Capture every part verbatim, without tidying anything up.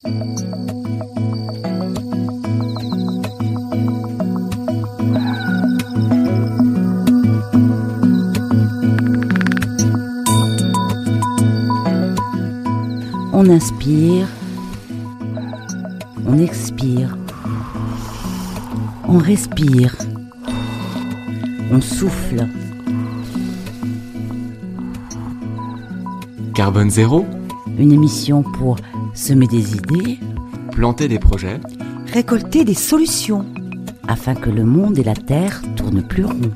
On inspire, on expire, on respire, on souffle. Carbone Zéro, Une émission pour semer des idées, planter des projets, récolter des solutions, afin que le monde et la Terre tournent plus rond.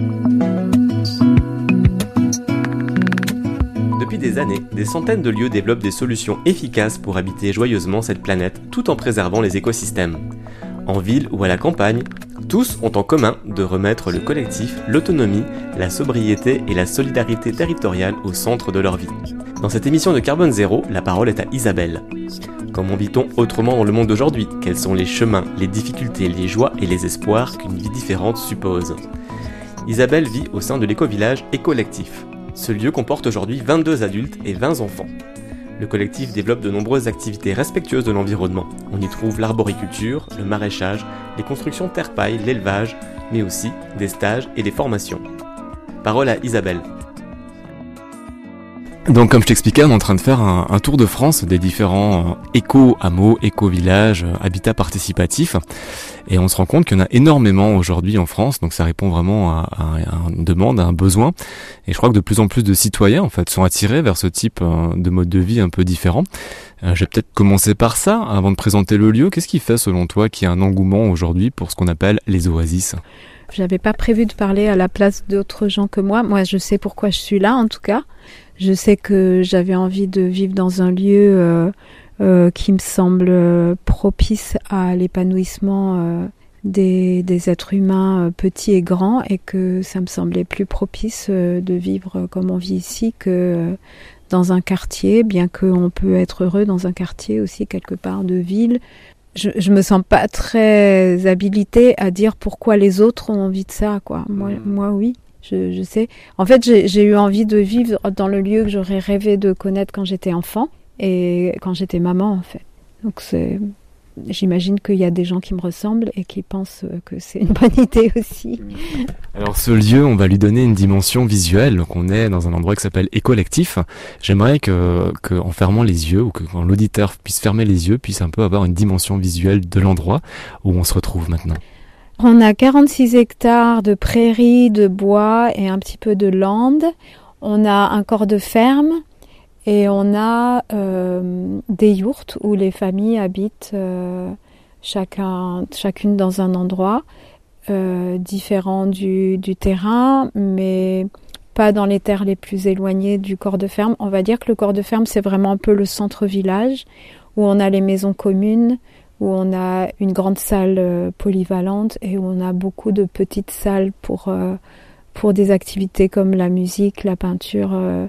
Depuis des années, des centaines de lieux développent des solutions efficaces pour habiter joyeusement cette planète tout en préservant les écosystèmes. En ville ou à la campagne, tous ont en commun de remettre le collectif, l'autonomie, la sobriété et la solidarité territoriale au centre de leur vie. Dans cette émission de Carbone Zéro, la parole est à Isabelle. Comment vit-on autrement dans le monde d'aujourd'hui ? Quels sont les chemins, les difficultés, les joies et les espoirs qu'une vie différente suppose ? Isabelle vit au sein de l'éco-village Écollectif. Ce lieu comporte aujourd'hui vingt-deux adultes et vingt enfants. Le collectif développe de nombreuses activités respectueuses de l'environnement. On y trouve l'arboriculture, le maraîchage, les constructions terre-paille, l'élevage, mais aussi des stages et des formations. Parole à Isabelle. Donc comme je t'expliquais, on est en train de faire un, un tour de France des différents euh, éco-hameaux, éco-villages, euh, habitats participatifs. Et on se rend compte qu'il y en a énormément aujourd'hui en France, donc ça répond vraiment à, à, à une demande, à un besoin. Et je crois que de plus en plus de citoyens en fait sont attirés vers ce type euh, de mode de vie un peu différent. Euh, je vais peut-être commencer par ça, avant de présenter le lieu. Qu'est-ce qui fait selon toi qu'il y a un engouement aujourd'hui pour ce qu'on appelle les oasis ? J'avais pas prévu de parler à la place d'autres gens que moi. Moi, je sais pourquoi je suis là, en tout cas. Je sais que j'avais envie de vivre dans un lieu euh, euh, qui me semble euh, propice à l'épanouissement euh, des, des êtres humains euh, petits et grands, et que ça me semblait plus propice euh, de vivre comme on vit ici que euh, dans un quartier, bien qu'on peut être heureux dans un quartier aussi quelque part de ville. Je, je me sens pas très habilitée à dire pourquoi les autres ont envie de ça, quoi. Moi, mmh. moi oui. Je, je sais. En fait, j'ai, j'ai eu envie de vivre dans le lieu que j'aurais rêvé de connaître quand j'étais enfant et quand j'étais maman, en fait. Donc, c'est, j'imagine qu'il y a des gens qui me ressemblent et qui pensent que c'est une bonne idée aussi. Alors, ce lieu, on va lui donner une dimension visuelle. Donc, on est dans un endroit qui s'appelle Écollectif. J'aimerais que, que, en fermant les yeux, ou que quand l'auditeur puisse fermer les yeux, puisse un peu avoir une dimension visuelle de l'endroit où on se retrouve maintenant. On a quarante-six hectares de prairies, de bois et un petit peu de lande. On a un corps de ferme et on a euh, des yourtes où les familles habitent euh, chacun, chacune dans un endroit euh, différent du, du terrain, mais pas dans les terres les plus éloignées du corps de ferme. On va dire que le corps de ferme, c'est vraiment un peu le centre-village où on a les maisons communes, où on a une grande salle euh, polyvalente et où on a beaucoup de petites salles pour, euh, pour des activités comme la musique, la peinture, euh,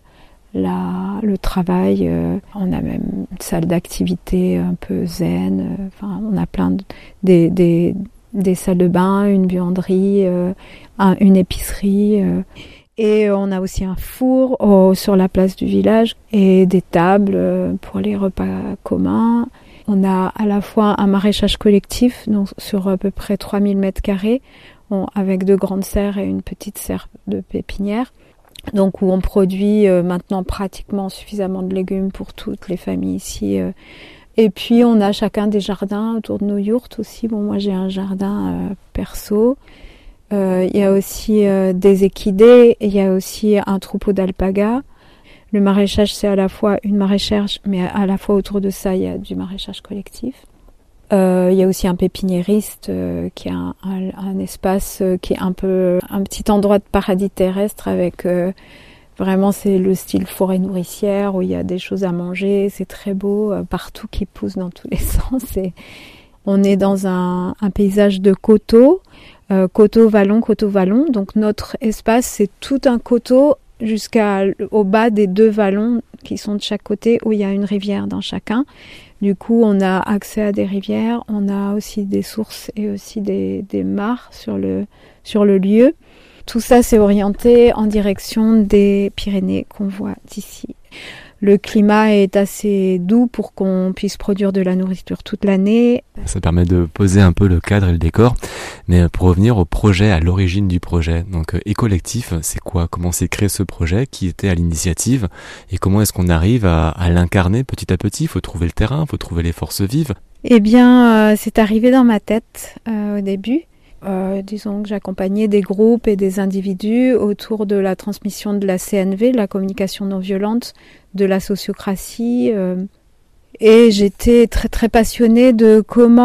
la, le travail. Euh. On a même une salle d'activité un peu zen. Euh, enfin, on a plein de, des, des, des salles de bain, une buanderie, euh, un, une épicerie. Euh. Et on a aussi un four oh, sur la place du village et des tables euh, pour les repas communs. On a à la fois un maraîchage collectif donc sur à peu près trois mille mètres carrés on, avec deux grandes serres et une petite serre de pépinière, donc où on produit euh, maintenant pratiquement suffisamment de légumes pour toutes les familles ici. Euh. Et puis on a chacun des jardins autour de nos yourtes aussi. Bon, moi j'ai un jardin euh, perso. Euh, il y a aussi euh, des équidés, il y a aussi un troupeau d'alpagas. Le maraîchage, c'est à la fois une maraîchère, mais à la fois autour de ça, il y a du maraîchage collectif. Euh, il y a aussi un pépiniériste euh, qui a un, un, un espace euh, qui est un peu un petit endroit de paradis terrestre avec euh, vraiment c'est le style forêt nourricière où il y a des choses à manger, c'est très beau, euh, partout qui pousse dans tous les sens. Et on est dans un, un paysage de coteaux, euh, coteaux-vallons, coteaux-vallons. Donc notre espace, c'est tout un coteau jusqu'au bas des deux vallons qui sont de chaque côté où il y a une rivière dans chacun. Du coup, on a accès à des rivières, on a aussi des sources et aussi des, des mares sur le, sur le lieu. Tout ça, c'est orienté en direction des Pyrénées qu'on voit d'ici. Le climat est assez doux pour qu'on puisse produire de la nourriture toute l'année. Ça permet de poser un peu le cadre et le décor. Mais pour revenir au projet, à l'origine du projet, donc Ecollectif, c'est quoi? Comment s'est créé ce projet? Qui était à l'initiative? Et comment est-ce qu'on arrive à, à l'incarner petit à petit? Il faut trouver le terrain, il faut trouver les forces vives. Eh bien, euh, c'est arrivé dans ma tête euh, au début. Euh, disons que j'accompagnais des groupes et des individus autour de la transmission de la C N V, de la communication non violente, de la sociocratie. Euh, et j'étais très très passionnée de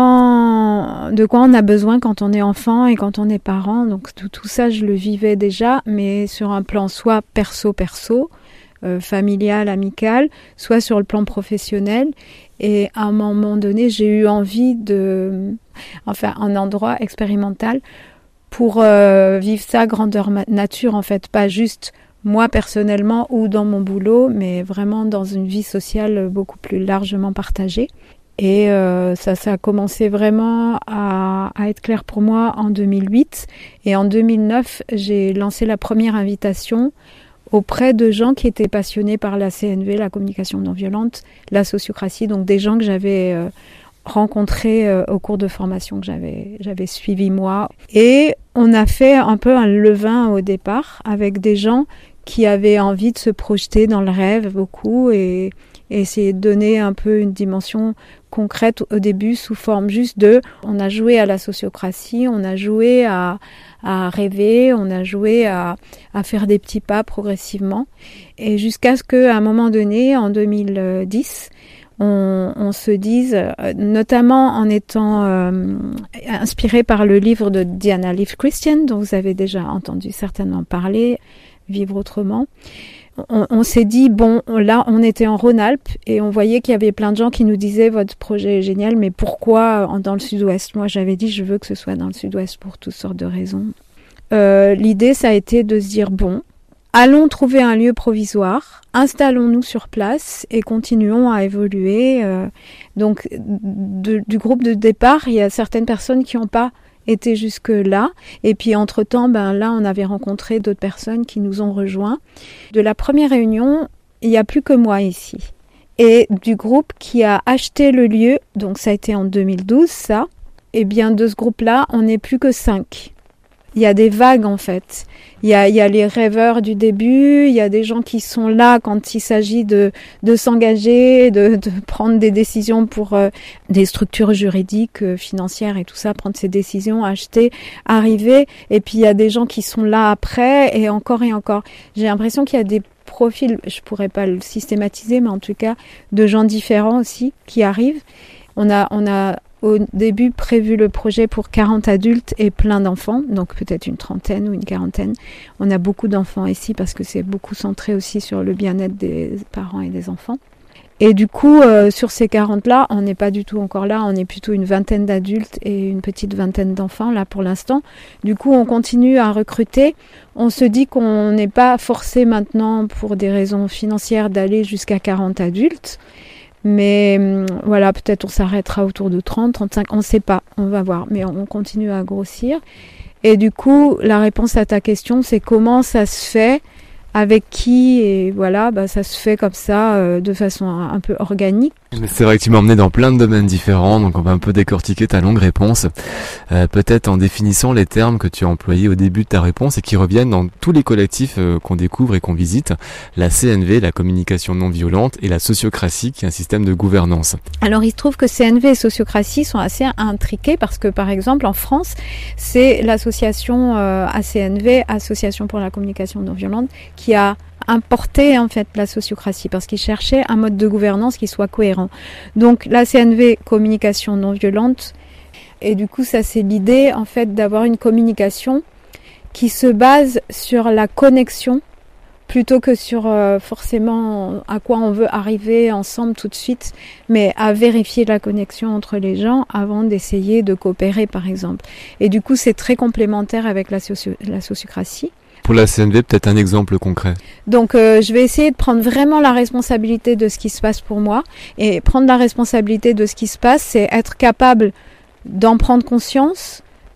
comment, de quoi on a besoin quand on est enfant et quand on est parent. Donc tout, tout ça, je le vivais déjà, mais sur un plan soit perso-perso, euh, familial, amical, soit sur le plan professionnel. Et à un moment donné, j'ai eu envie de, enfin, un endroit expérimental pour euh, vivre ça grandeur nature, en fait, pas juste moi personnellement ou dans mon boulot, mais vraiment dans une vie sociale beaucoup plus largement partagée. Et euh, ça, ça a commencé vraiment à, à être clair pour moi en deux mille huit. Et en deux mille neuf, j'ai lancé la première invitation auprès de gens qui étaient passionnés par la C N V, la communication non violente, la sociocratie, donc des gens que j'avais euh, rencontrés euh, au cours de formation que j'avais, j'avais suivi moi. Et on a fait un peu un levain au départ avec des gens qui avaient envie de se projeter dans le rêve beaucoup et, et essayer de donner un peu une dimension concrète au début sous forme juste de, on a joué à la sociocratie, on a joué à, à rêver, on a joué à, à faire des petits pas progressivement. Et jusqu'à ce qu'à un moment donné, en deux mille dix, on, on se dise, notamment en étant euh, inspiré par le livre de Diana Leaf Christian, dont vous avez déjà entendu certainement parler, Vivre autrement. On, on s'est dit, bon, là, on était en Rhône-Alpes et on voyait qu'il y avait plein de gens qui nous disaient, votre projet est génial, mais pourquoi dans le sud-ouest? Moi, j'avais dit, je veux que ce soit dans le sud-ouest pour toutes sortes de raisons. Euh, l'idée, ça a été de se dire, bon, allons trouver un lieu provisoire, installons-nous sur place et continuons à évoluer. Euh, donc, de, du groupe de départ, il y a certaines personnes qui n'ont pas été jusque-là. Et puis, entre-temps, ben, là, on avait rencontré d'autres personnes qui nous ont rejoints. De la première réunion, il n'y a plus que moi ici. Et du groupe qui a acheté le lieu, donc ça a été en deux mille douze, ça, et bien de ce groupe-là, on n'est plus que cinq. Il y a des vagues, en fait. Il y a, il y a les rêveurs du début, il y a des gens qui sont là quand il s'agit de, de s'engager, de, de prendre des décisions pour euh, des structures juridiques, euh, financières et tout ça, prendre ces décisions, acheter, arriver. Et puis il y a des gens qui sont là après et encore et encore. J'ai l'impression qu'il y a des profils, je pourrais pas le systématiser, mais en tout cas, de gens différents aussi qui arrivent. On a, on a au début prévu le projet pour quarante adultes et plein d'enfants, donc peut-être une trentaine ou une quarantaine. On a beaucoup d'enfants ici parce que c'est beaucoup centré aussi sur le bien-être des parents et des enfants. Et du coup, euh, sur ces quarante-là, on n'est pas du tout encore là, on est plutôt une vingtaine d'adultes et une petite vingtaine d'enfants là pour l'instant. Du coup, on continue à recruter. On se dit qu'on n'est pas forcé maintenant pour des raisons financières d'aller jusqu'à quarante adultes. Mais voilà, peut-être on s'arrêtera autour de trente, trente-cinq, on ne sait pas, on va voir. Mais on continue à grossir. Et du coup, la réponse à ta question, c'est comment ça se fait, avec qui, et voilà, bah, ça se fait comme ça, euh, de façon un, un peu organique. Mais c'est vrai que tu m'as emmené dans plein de domaines différents, donc on va un peu décortiquer ta longue réponse. Euh, peut-être en définissant les termes que tu as employés au début de ta réponse et qui reviennent dans tous les collectifs euh, qu'on découvre et qu'on visite. La C N V, la communication non violente, et la sociocratie, qui est un système de gouvernance. Alors il se trouve que C N V et sociocratie sont assez intriqués parce que par exemple en France, c'est l'association euh, A C N V, Association pour la communication non violente, qui a importer en fait la sociocratie parce qu'ils cherchaient un mode de gouvernance qui soit cohérent. Donc la C N V, communication non violente, et du coup ça c'est l'idée en fait d'avoir une communication qui se base sur la connexion plutôt que sur euh, forcément à quoi on veut arriver ensemble tout de suite, mais à vérifier la connexion entre les gens avant d'essayer de coopérer par exemple. Et du coup c'est très complémentaire avec la, socio- la sociocratie. Pour la C N V, peut-être un exemple concret. Donc, euh, je vais essayer de prendre vraiment la responsabilité de ce qui se passe pour moi. Et prendre la responsabilité de ce qui se passe, c'est être capable d'en prendre conscience,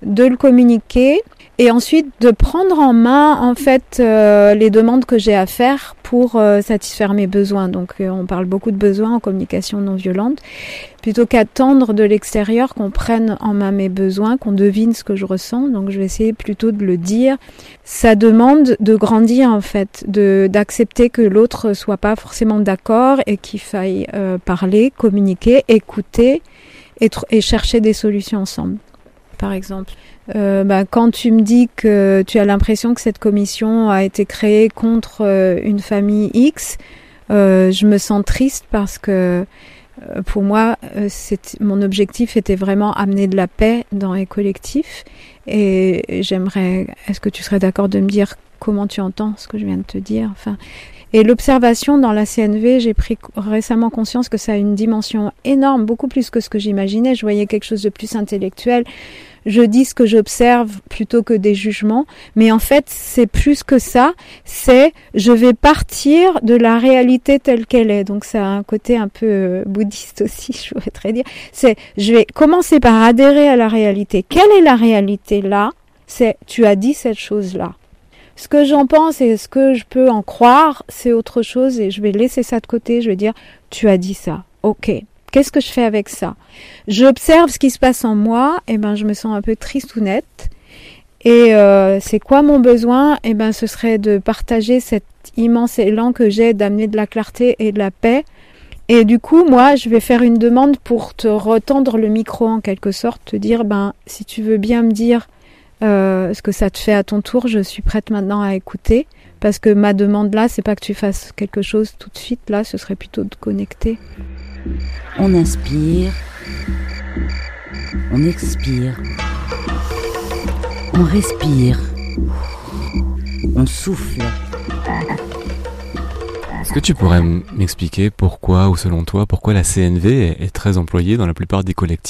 de le communiquer et ensuite de prendre en main en fait euh, les demandes que j'ai à faire pour euh, satisfaire mes besoins. Donc euh, on parle beaucoup de besoins en communication non violente, plutôt qu'attendre de l'extérieur qu'on prenne en main mes besoins, qu'on devine ce que je ressens. Donc je vais essayer plutôt de le dire. Ça demande de grandir en fait, de d'accepter que l'autre soit pas forcément d'accord et qu'il faille euh, parler, communiquer, écouter et, tr- et chercher des solutions ensemble. Par exemple, euh, bah, quand tu me dis que tu as l'impression que cette commission a été créée contre euh, une famille X, euh, je me sens triste parce que euh, pour moi, euh, c'est, mon objectif était vraiment amener de la paix dans les collectifs. Et j'aimerais, est-ce que tu serais d'accord de me dire comment tu entends ce que je viens de te dire ? Enfin, et l'observation dans la C N V, j'ai pris récemment conscience que ça a une dimension énorme, beaucoup plus que ce que j'imaginais. Je voyais quelque chose de plus intellectuel. Je dis ce que j'observe plutôt que des jugements. Mais en fait, c'est plus que ça. C'est, je vais partir de la réalité telle qu'elle est. Donc ça a un côté un peu bouddhiste aussi, je voudrais dire. C'est, je vais commencer par adhérer à la réalité. Quelle est la réalité là ? C'est, tu as dit cette chose-là. Ce que j'en pense et ce que je peux en croire, c'est autre chose et je vais laisser ça de côté. Je vais dire, tu as dit ça. Ok. Qu'est-ce que je fais avec ça ? J'observe ce qui se passe en moi. Et ben, je me sens un peu triste ou nette. Et euh, c'est quoi mon besoin ? Et ben, ce serait de partager cet immense élan que j'ai d'amener de la clarté et de la paix. Et du coup, moi, je vais faire une demande pour te retendre le micro en quelque sorte, te dire, ben, si tu veux bien me dire Euh, ce que ça te fait à ton tour, je suis prête maintenant à écouter, parce que ma demande là, c'est pas que tu fasses quelque chose tout de suite, là, ce serait plutôt de connecter. On inspire, on expire, on respire, on souffle. Est-ce que tu pourrais m'expliquer pourquoi, ou selon toi, pourquoi la C N V est très employée dans la plupart des collectifs ?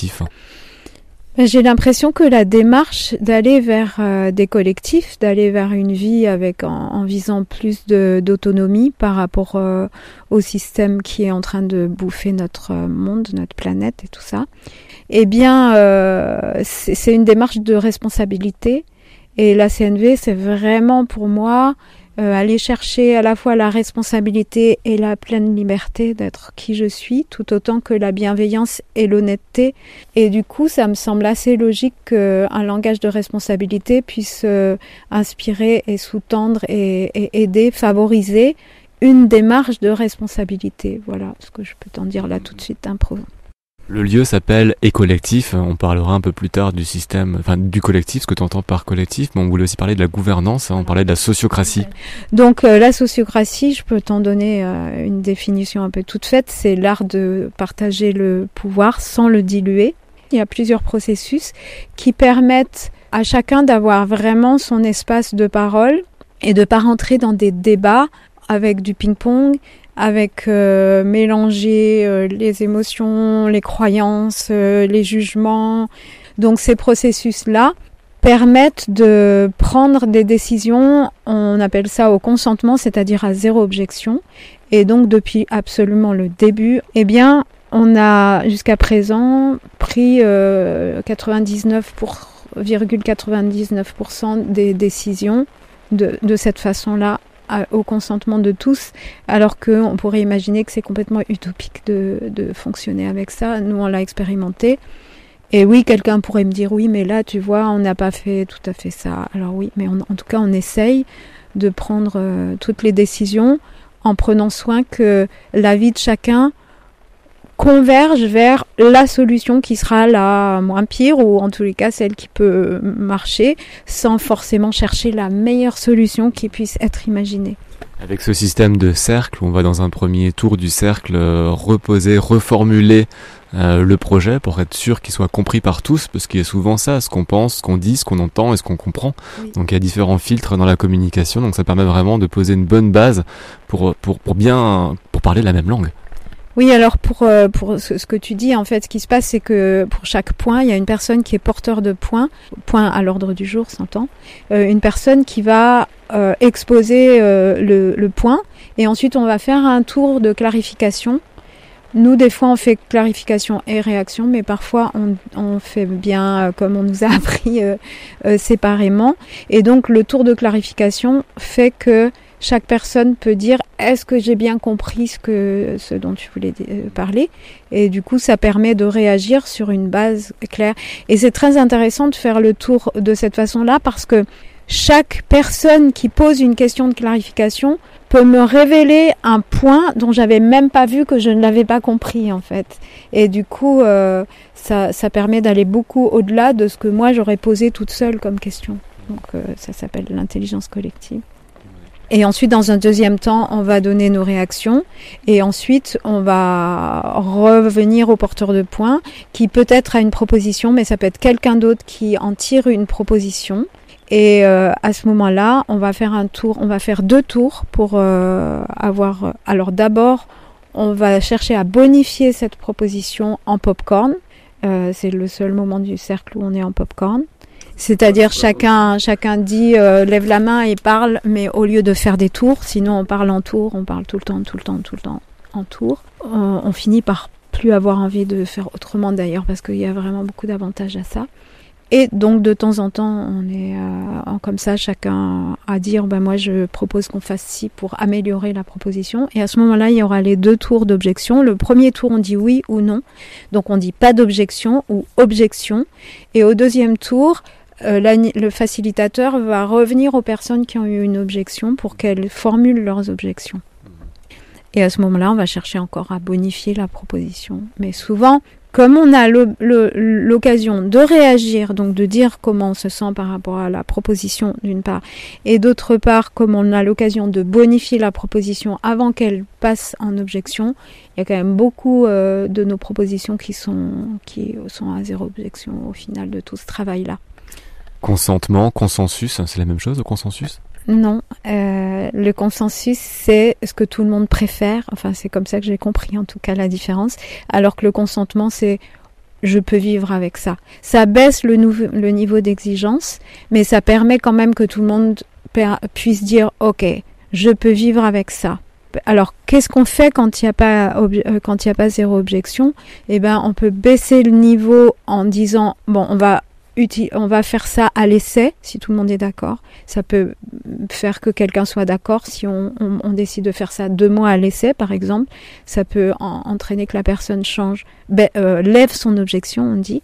J'ai l'impression que la démarche d'aller vers euh, des collectifs, d'aller vers une vie avec en, en visant plus de, d'autonomie par rapport euh, au système qui est en train de bouffer notre monde, notre planète et tout ça, eh bien, euh, c'est, c'est une démarche de responsabilité. Et la C N V, c'est vraiment pour moi euh, aller chercher à la fois la responsabilité et la pleine liberté d'être qui je suis, tout autant que la bienveillance et l'honnêteté. Et du coup, ça me semble assez logique qu'un langage de responsabilité puisse euh, inspirer et sous-tendre et, et aider, favoriser une démarche de responsabilité. Voilà ce que je peux t'en dire là tout de suite, impro. Le lieu s'appelle Écollectif, on parlera un peu plus tard du système, enfin du collectif, ce que tu entends par collectif, mais on voulait aussi parler de la gouvernance, hein, on parlait de la sociocratie. Donc euh, la sociocratie, je peux t'en donner euh, une définition un peu toute faite, c'est l'art de partager le pouvoir sans le diluer. Il y a plusieurs processus qui permettent à chacun d'avoir vraiment son espace de parole et de ne pas rentrer dans des débats avec du ping-pong, avec euh, mélanger euh, les émotions, les croyances, euh, les jugements. Donc ces processus-là permettent de prendre des décisions, on appelle ça au consentement, c'est-à-dire à zéro objection. Et donc depuis absolument le début, eh bien, on a jusqu'à présent pris euh, quatre-vingt-dix-neuf virgule quatre-vingt-dix-neuf pour cent des décisions de, de cette façon-là, au consentement de tous, alors qu'on pourrait imaginer que c'est complètement utopique de, de fonctionner avec ça. Nous, on l'a expérimenté. Et oui, quelqu'un pourrait me dire, oui, mais là, tu vois, on n'a pas fait tout à fait ça. Alors oui, mais on, en tout cas, on essaye de prendre euh, toutes les décisions en prenant soin que la vie de chacun converge vers la solution qui sera la moins pire, ou en tous les cas celle qui peut marcher, sans forcément chercher la meilleure solution qui puisse être imaginée. Avec ce système de cercle, on va dans un premier tour du cercle euh, reposer, reformuler euh, le projet pour être sûr qu'il soit compris par tous, parce qu'il y a souvent ça, ce qu'on pense, ce qu'on dit, ce qu'on entend et ce qu'on comprend. Oui. Donc il y a différents filtres dans la communication, donc ça permet vraiment de poser une bonne base pour, pour, pour bien pour parler la même langue. Oui, alors pour euh, pour ce, ce que tu dis, en fait, ce qui se passe, c'est que pour chaque point, il y a une personne qui est porteur de points, point à l'ordre du jour, s'entend, euh, une personne qui va euh, exposer euh, le, le point, et ensuite on va faire un tour de clarification Nous, des fois, on fait clarification et réaction, mais parfois, on, on fait bien, euh, comme on nous a appris, euh, euh, séparément. Et donc, le tour de clarification fait que chaque personne peut dire « Est-ce que j'ai bien compris ce, que, ce dont tu voulais euh, parler ?» Et du coup, ça permet de réagir sur une base claire. Et c'est très intéressant de faire le tour de cette façon-là parce que chaque personne qui pose une question de clarification peut me révéler un point dont j'avais même pas vu, que je ne l'avais pas compris en fait. Et du coup, euh, ça, ça permet d'aller beaucoup au-delà de ce que moi j'aurais posé toute seule comme question. Donc euh, ça s'appelle l'intelligence collective. Et ensuite, dans un deuxième temps, on va donner nos réactions et ensuite, on va revenir au porteur de points qui peut-être a une proposition, mais ça peut être quelqu'un d'autre qui en tire une proposition. Et euh, à ce moment-là, on va faire un tour, on va faire deux tours pour euh, avoir... Alors d'abord, on va chercher à bonifier cette proposition en popcorn. Euh, c'est le seul moment du cercle où on est en popcorn. C'est-à-dire chacun, chacun dit, euh, lève la main et parle, mais au lieu de faire des tours, sinon on parle en tour, on parle tout le temps, tout le temps, tout le temps en tour. On, on finit par plus avoir envie de faire autrement d'ailleurs, parce qu'il y a vraiment beaucoup d'avantages à ça. Et donc de temps en temps, on est euh, comme ça, chacun à dire, ben moi je propose qu'on fasse ci pour améliorer la proposition. Et à ce moment-là, il y aura les deux tours d'objection. Le premier tour, on dit oui ou non. Donc on dit pas d'objection ou objection. Et au deuxième tour, euh, la, le facilitateur va revenir aux personnes qui ont eu une objection pour qu'elles formulent leurs objections. Et à ce moment-là, on va chercher encore à bonifier la proposition. Mais souvent, comme on a le, le, l'occasion de réagir, donc de dire comment on se sent par rapport à la proposition d'une part, et d'autre part, comme on a l'occasion de bonifier la proposition avant qu'elle passe en objection, il y a quand même beaucoup euh, de nos propositions qui sont, qui sont à zéro objection au final de tout ce travail-là. Consentement, consensus, c'est la même chose, le consensus ? Non, euh, le consensus, c'est ce que tout le monde préfère. Enfin, c'est comme ça que j'ai compris, en tout cas, la différence. Alors que le consentement, c'est je peux vivre avec ça. Ça baisse le, nou- le niveau d'exigence, mais ça permet quand même que tout le monde per- puisse dire « Ok, je peux vivre avec ça ». Alors, qu'est-ce qu'on fait quand il n'y a pas obje- euh, quand il n'y a pas zéro objection ? Eh ben, on peut baisser le niveau en disant « Bon, on va... on va faire ça à l'essai, si tout le monde est d'accord. Ça peut faire que quelqu'un soit d'accord si on, on, on décide de faire ça deux mois à l'essai, par exemple. Ça peut en, entraîner que la personne change, ben, euh, lève son objection, on dit.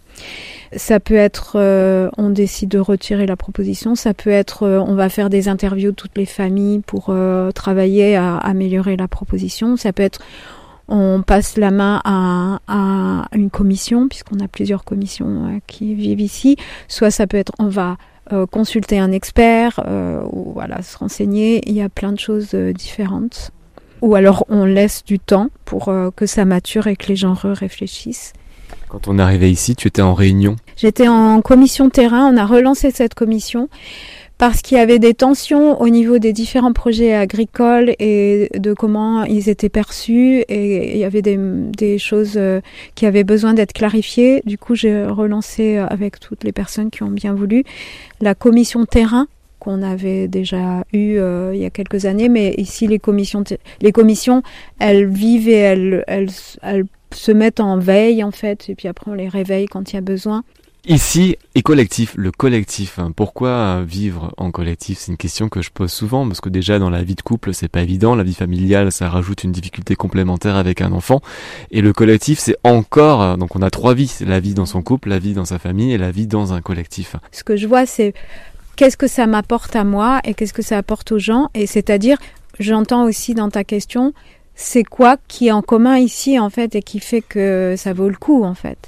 Ça peut être, euh, on décide de retirer la proposition. Ça peut être, euh, on va faire des interviews de toutes les familles pour euh, travailler à améliorer la proposition. Ça peut être, on passe la main à, à une commission, puisqu'on a plusieurs commissions euh, qui vivent ici. Soit ça peut être, on va euh, consulter un expert, euh, ou voilà, se renseigner. Il y a plein de choses euh, différentes. Ou alors on laisse du temps pour euh, que ça mature et que les gens réfléchissent. Quand on est arrivé ici, tu étais en réunion ? J'étais en commission terrain, on a relancé cette commission. Parce qu'il y avait des tensions au niveau des différents projets agricoles et de comment ils étaient perçus, et il y avait des, des choses qui avaient besoin d'être clarifiées. Du coup, j'ai relancé avec toutes les personnes qui ont bien voulu la commission terrain qu'on avait déjà eue euh, il y a quelques années, mais ici les commissions, les commissions, elles vivent et elles, elles, elles se mettent en veille en fait, et puis après on les réveille quand il y a besoin. Ici, et collectif, le collectif. Pourquoi vivre en collectif ? C'est une question que je pose souvent, parce que déjà dans la vie de couple, c'est pas évident. La vie familiale, ça rajoute une difficulté complémentaire avec un enfant. Et le collectif, c'est encore, donc on a trois vies. C'est la vie dans son couple, la vie dans sa famille et la vie dans un collectif. Ce que je vois, c'est qu'est-ce que ça m'apporte à moi et qu'est-ce que ça apporte aux gens. Et c'est-à-dire, j'entends aussi dans ta question, c'est quoi qui est en commun ici, en fait, et qui fait que ça vaut le coup, en fait.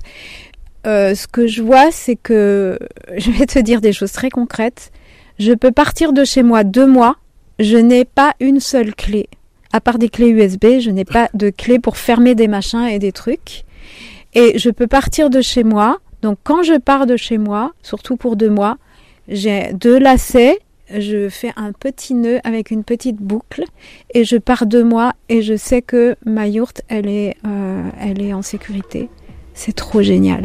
Euh, ce que je vois, c'est que, je vais te dire des choses très concrètes, je peux partir de chez moi deux mois, je n'ai pas une seule clé. À part des clés U S B, je n'ai pas de clé pour fermer des machins et des trucs. Et je peux partir de chez moi, donc quand je pars de chez moi, surtout pour deux mois, j'ai deux lacets, je fais un petit nœud avec une petite boucle et je pars deux mois et je sais que ma yourte, elle est, euh, elle est en sécurité. C'est trop génial.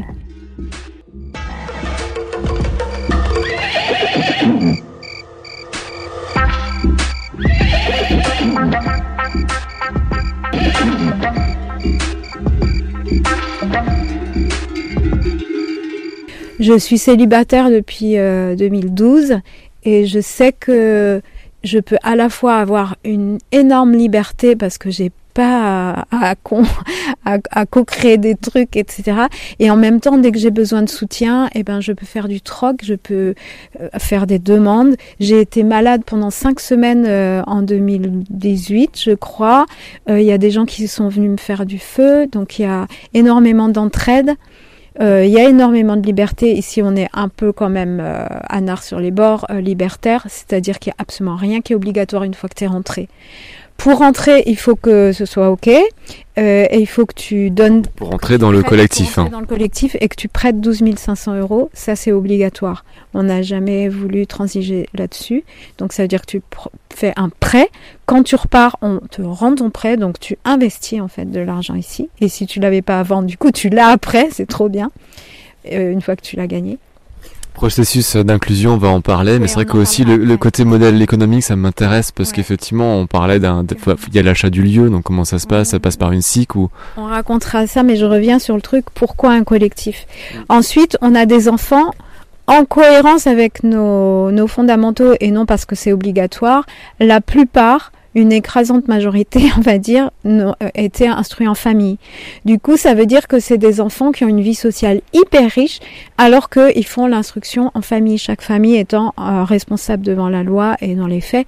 Je suis célibataire depuis euh, deux mille douze et je sais que je peux à la fois avoir une énorme liberté parce que j'ai pas à, à, con, à, à co-créer des trucs, et cetera. Et en même temps, dès que j'ai besoin de soutien, eh ben, je peux faire du troc, je peux euh, faire des demandes. J'ai été malade pendant cinq semaines euh, en deux mille dix-huit, je crois. Il euh, y a des gens qui sont venus me faire du feu, donc il y a énormément d'entraide. Il euh, y a énormément de liberté. Ici, on est un peu quand même euh, anard sur les bords, euh, libertaire, c'est-à-dire qu'il n'y a absolument rien qui est obligatoire une fois que tu es rentré. Pour rentrer, il faut que ce soit OK euh, et il faut que tu donnes... Pour rentrer dans le collectif. Pour rentrer dans le collectif et que tu prêtes douze mille cinq cents euros, ça c'est obligatoire. On n'a jamais voulu transiger là-dessus. Donc ça veut dire que tu pr- fais un prêt. Quand tu repars, on te rend ton prêt. Donc tu investis en fait de l'argent ici. Et si tu ne l'avais pas avant, du coup tu l'as après. C'est trop bien. Euh, une fois que tu l'as gagné. Processus d'inclusion, on va en parler, oui, mais c'est vrai que aussi le, le côté modèle économique, ça m'intéresse parce ouais. qu'effectivement, on parlait d'un, il y a l'achat du lieu, donc comment ça se passe, ça passe par une S I C ou... On racontera ça, mais je reviens sur le truc, pourquoi un collectif. Oui. Ensuite, on a des enfants en cohérence avec nos, nos fondamentaux et non parce que c'est obligatoire. La plupart, une écrasante majorité, on va dire, étaient instruits en famille. Du coup, ça veut dire que c'est des enfants qui ont une vie sociale hyper riche, alors qu'ils font l'instruction en famille, chaque famille étant euh, responsable devant la loi et dans les faits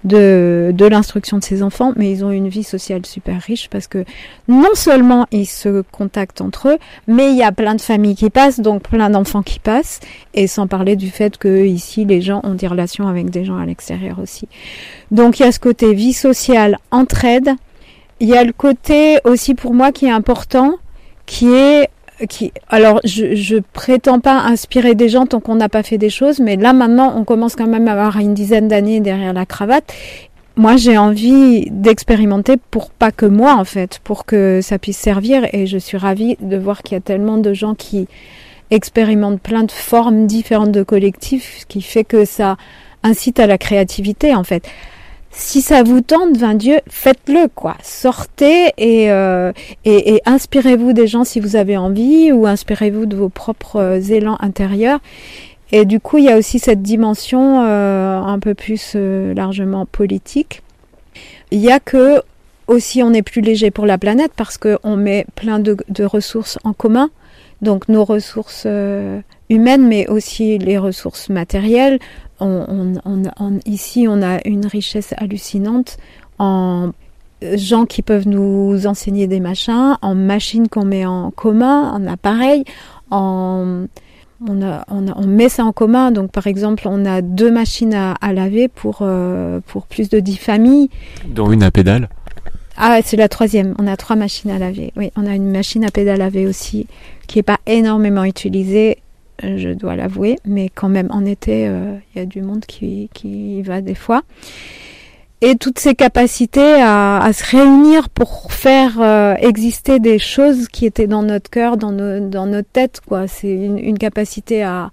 de, de l'instruction de ses enfants, mais ils ont une vie sociale super riche parce que non seulement ils se contactent entre eux, mais il y a plein de familles qui passent, donc plein d'enfants qui passent, et sans parler du fait que ici les gens ont des relations avec des gens à l'extérieur aussi. Donc il y a ce côté vie sociale, entraide. Il y a le côté aussi pour moi qui est important, qui est qui alors je je prétends pas inspirer des gens tant qu'on n'a pas fait des choses, mais là maintenant on commence quand même à avoir une dizaine d'années derrière la cravate. Moi j'ai envie d'expérimenter pour pas que moi en fait, pour que ça puisse servir, et je suis ravie de voir qu'il y a tellement de gens qui expérimentent plein de formes différentes de collectifs, ce qui fait que ça incite à la créativité en fait. Si ça vous tente, vingt Dieu, faites-le quoi. Sortez et, euh, et, et inspirez-vous des gens si vous avez envie, ou inspirez-vous de vos propres euh, élans intérieurs. Et du coup, il y a aussi cette dimension euh, un peu plus euh, largement politique. Il y a que aussi on est plus léger pour la planète parce qu'on met plein de, de ressources en commun. Donc nos ressources euh, humaines, mais aussi les ressources matérielles. On, on, on, on, ici, on a une richesse hallucinante en gens qui peuvent nous enseigner des machins, en machines qu'on met en commun, en appareils, en, on, a, on, a, on met ça en commun. Donc, par exemple, on a deux machines à, à laver pour, euh, pour plus de dix familles. Dont une à pédale. Ah, c'est la troisième. On a trois machines à laver. Oui, on a une machine à pédale laver aussi, qui n'est pas énormément utilisée, je dois l'avouer, mais quand même en été, il euh, y a du monde qui, qui y va des fois. Et toutes ces capacités à, à se réunir pour faire euh, exister des choses qui étaient dans notre cœur, dans, nos, dans notre tête, quoi. C'est une, une capacité à,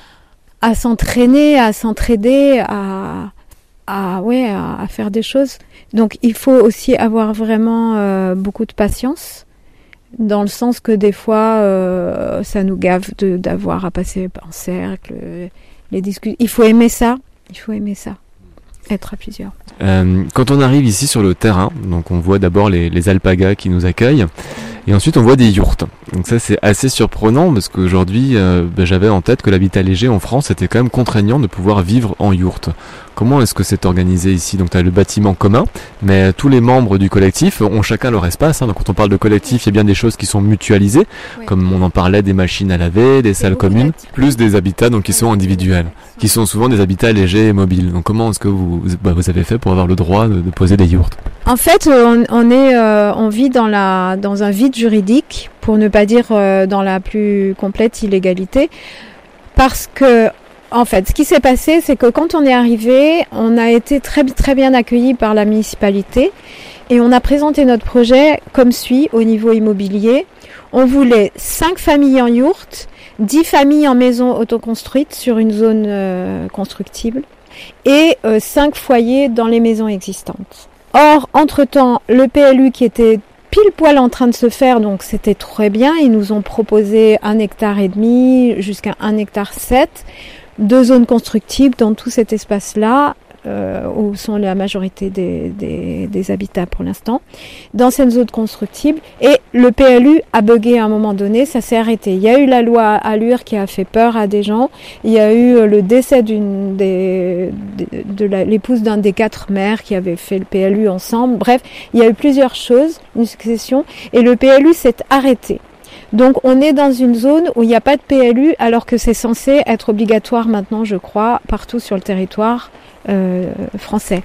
à s'entraîner, à s'entraider, à, à, ouais, à, à faire des choses. Donc il faut aussi avoir vraiment euh, beaucoup de patience. Dans le sens que des fois, euh, ça nous gave de, d'avoir à passer en cercle, les discussions. Il faut aimer ça, il faut aimer ça, être à plusieurs. Euh, quand on arrive ici sur le terrain, donc on voit d'abord les, les alpagas qui nous accueillent, et ensuite on voit des yourtes. Donc ça c'est assez surprenant parce qu'aujourd'hui, euh, ben, j'avais en tête que l'habitat léger en France était quand même contraignant de pouvoir vivre en yourte. Comment est-ce que c'est organisé ici? Donc tu as le bâtiment commun, mais tous les membres du collectif ont chacun leur espace. Hein. Donc quand on parle de collectif, il y a bien des choses qui sont mutualisées, oui. Comme on en parlait, des machines à laver, des salles communes, plus des habitats donc qui sont individuels, qui sont souvent des habitats légers et mobiles. Donc comment est-ce que vous, bah, vous avez fait pour avoir le droit de, de poser des yourtes? En fait, on, on est, euh, on vit dans la, dans un vide juridique, pour ne pas dire euh, dans la plus complète illégalité, parce que en fait, ce qui s'est passé, c'est que quand on est arrivé, on a été très, très bien accueillis par la municipalité et on a présenté notre projet comme suit au niveau immobilier. On voulait cinq familles en yourte, dix familles en maison autoconstruite sur une zone euh, constructible et euh, cinq foyers dans les maisons existantes. Or, entre-temps, le P L U qui était pile poil en train de se faire, donc c'était très bien. Ils nous ont proposé un hectare et demi jusqu'à un hectare sept, deux zones constructibles dans tout cet espace-là, euh, où sont la majorité des, des, des habitats pour l'instant, dans cette zone constructible. Et le P L U a bugué à un moment donné, ça s'est arrêté. Il y a eu la loi Allure qui a fait peur à des gens. Il y a eu le décès d'une des, de, de la, l'épouse d'un des quatre maires qui avait fait le P L U ensemble. Bref, il y a eu plusieurs choses, une succession, et le P L U s'est arrêté. Donc on est dans une zone où il n'y a pas de P L U, alors que c'est censé être obligatoire maintenant, je crois, partout sur le territoire euh, français.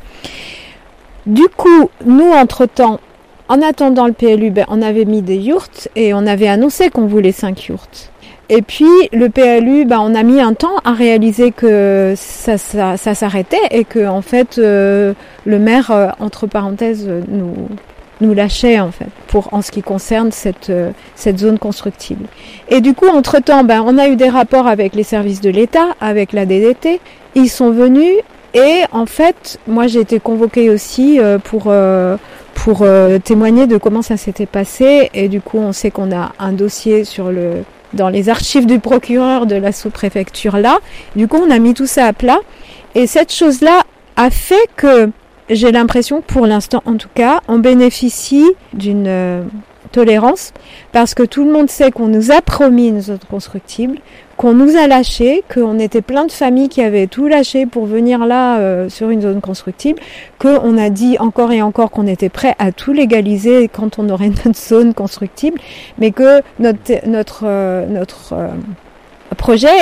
Du coup, nous, entre-temps, en attendant le P L U, ben, on avait mis des yourtes et on avait annoncé qu'on voulait cinq yourtes. Et puis le P L U, ben, on a mis un temps à réaliser que ça, ça, ça s'arrêtait et que en fait euh, le maire, euh, entre parenthèses, nous... nous lâchait en fait, pour en ce qui concerne cette, euh, cette zone constructible. Et du coup, entre-temps, ben, on a eu des rapports avec les services de l'État, avec la D D T, ils sont venus et en fait, moi j'ai été convoquée aussi euh, pour, euh, pour euh, témoigner de comment ça s'était passé et du coup on sait qu'on a un dossier sur le, dans les archives du procureur de la sous-préfecture là, du coup on a mis tout ça à plat et cette chose-là a fait que j'ai l'impression que pour l'instant, en tout cas, on bénéficie d'une euh, tolérance parce que tout le monde sait qu'on nous a promis une zone constructible, qu'on nous a lâché, qu'on était plein de familles qui avaient tout lâché pour venir là euh, sur une zone constructible, qu'on a dit encore et encore qu'on était prêt à tout légaliser quand on aurait notre zone constructible, mais que notre notre euh, notre euh, projet,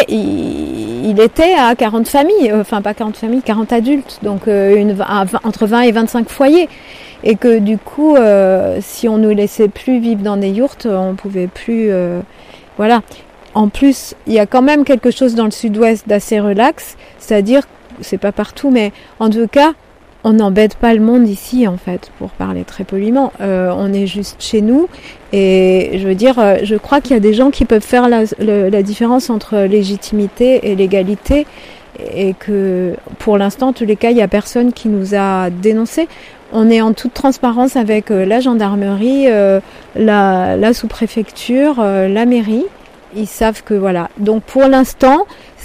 il, il était à quarante familles, enfin pas quarante familles, quarante adultes, donc euh, une, à, entre vingt et vingt-cinq foyers. Et que du coup, euh, si on nous laissait plus vivre dans des yourtes, on pouvait plus... Euh, voilà. En plus, il y a quand même quelque chose dans le sud-ouest d'assez relax, c'est-à-dire, c'est pas partout, mais en tout cas, on n'embête pas le monde ici, en fait, pour parler très poliment. Euh, on est juste chez nous. Et je veux dire, je crois qu'il y a des gens qui peuvent faire la, le, la différence entre légitimité et légalité. Et que, pour l'instant, en tous les cas, il n'y a personne qui nous a dénoncé. On est en toute transparence avec la gendarmerie, euh, la, la sous-préfecture, euh, la mairie. Ils savent que, voilà. Donc, pour l'instant...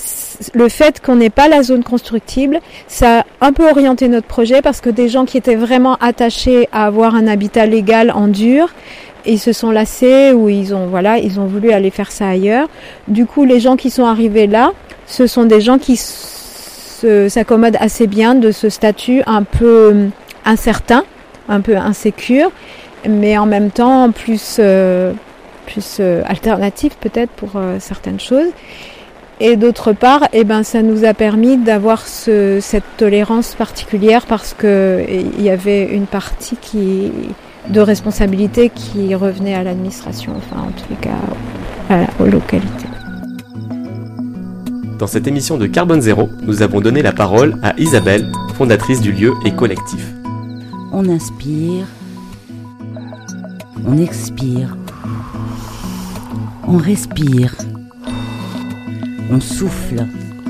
le fait qu'on n'ait pas la zone constructible, ça a un peu orienté notre projet parce que des gens qui étaient vraiment attachés à avoir un habitat légal en dur, ils se sont lassés ou ils ont voilà, ils ont voulu aller faire ça ailleurs. Du coup, les gens qui sont arrivés là, ce sont des gens qui se, s'accommodent assez bien de ce statut un peu incertain, un peu insécure, mais en même temps plus euh, plus euh, alternatif peut-être pour euh, certaines choses. Et d'autre part, eh ben, ça nous a permis d'avoir ce, cette tolérance particulière parce que il y avait une partie qui, de responsabilité qui revenait à l'administration, enfin en tous les cas à, aux localités. Dans cette émission de Carbone Zéro, nous avons donné la parole à Isabelle, fondatrice du lieu et collectif. On inspire, on expire, on respire. On souffle.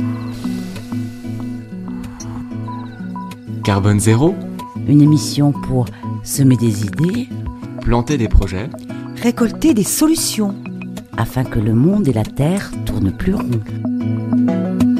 Carbone Zéro, Une émission pour semer des idées, planter des projets, Récolter des solutions. afin que le monde et la terre tournent plus rond.